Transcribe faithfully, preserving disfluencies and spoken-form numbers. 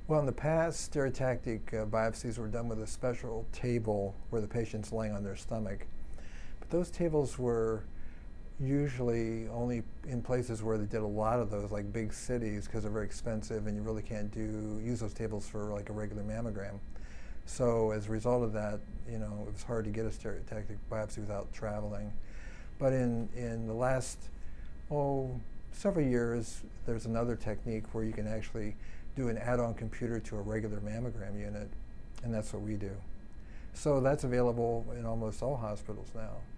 Well, in the past, stereotactic uh, biopsies were done with a special table where the patient's laying on their stomach. But those tables were usually only in places where they did a lot of those, like big cities, because they're very expensive and you really can't do use those tables for like a regular mammogram. So as a result of that, you know, it was hard to get a stereotactic biopsy without traveling. But in, in the last, oh, several years, there's another technique where you can actually do an add-on computer to a regular mammogram unit, and that's what we do. So that's available in almost all hospitals now.